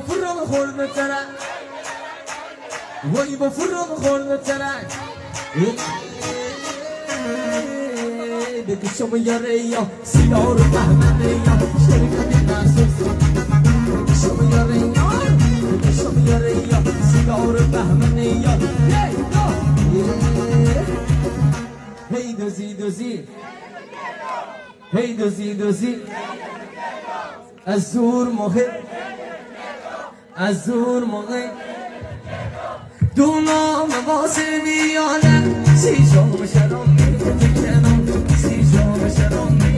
فرم خورد ترک وای با فرم خورد ترک بکشم یاره یا سیاه رو بهمنه یا شرکت محسوس بکشم یاره یا بکشم یاره یا سیاه رو بهمنه یا هی دوزی دوزی هی دوزی دوزی از زور محب از زور محب دونام واسه میانه سی شام شرام میکنم سی شام شرام